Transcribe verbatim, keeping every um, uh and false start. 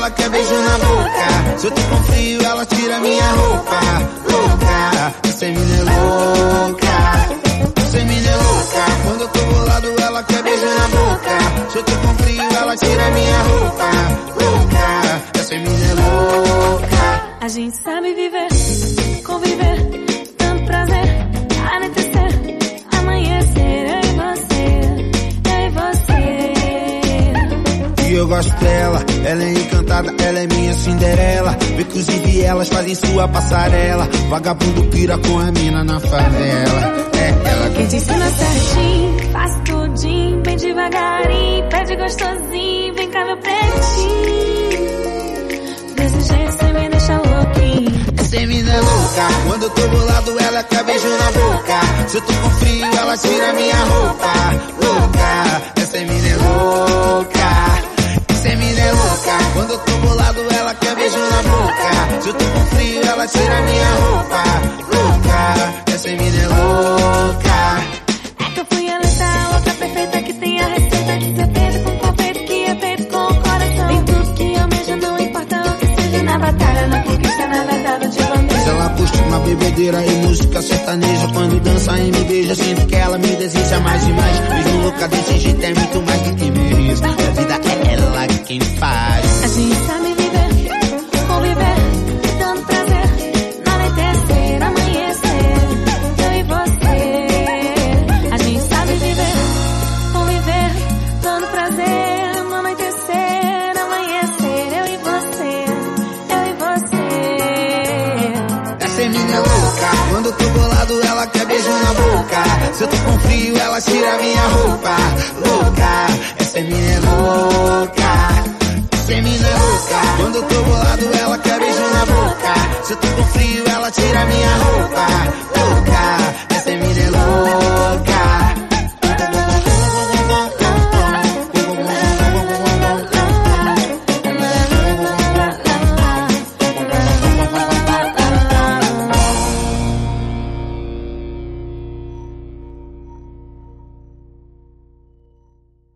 ela quer beijo na boca. Se eu tô com frio, ela tira minha roupa. Louca, essa mina é louca. Essa mina é louca. Quando eu tô bolado, ela quer beijo na boca. Se eu tô com frio, ela tira minha roupa. Louca, essa mina é louca. A gente sabe viver, conviver, tanto prazer, anoitecer, amanhecer, eu e você, eu e você. E eu gosto dela, ela é encantada, ela é minha Cinderela. Inclusive elas fazem sua passarela. Vagabundo pira com a mina na favela. É ela que te ensina certinho, faz tudinho, bem devagarinho, pede gostosinho, vem cá meu pretinho. Desse jeito cê me deixa louquinho. Essa mina é louca, quando eu tô bolado ela quer beijo na boca. Se eu tô com frio ela tira minha roupa. Louca, essa mina é louca. Essa mina é louca, quando eu tô bolado ela quer beijo na boca. Se eu tô com frio ela tira minha roupa. Louca, essa mina é louca. É que eu fui a letra louca perfeita que tem a receita de ser feito com confeito que é feito com o coração. Tem tudo que eu mesmo, não importa o que seja na batalha, na conquista, na verdade de bandeira. Mas ela curte uma bebedeira e música sertaneja. Quando dança e me beija, sinto que ela me deseja mais e mais. Mesmo louca desse jeito é muito mais do que mereço. A vida é ela quem faz. A gente sabe viver, conviver, dando prazer, anoitecer, amanhecer, eu e você. A gente sabe viver, conviver, dando prazer, anoitecer, amanhecer, eu e você, eu e você. Essa mina é louca, quando eu tô bolado ela quer beijo na boca. Se eu tô com frio ela tira minha roupa. Louca, essa mina é louca. Essa mina é louca, quando eu tô bolado ela quer beijo na boca. Se eu tô com frio ela tira minha roupa.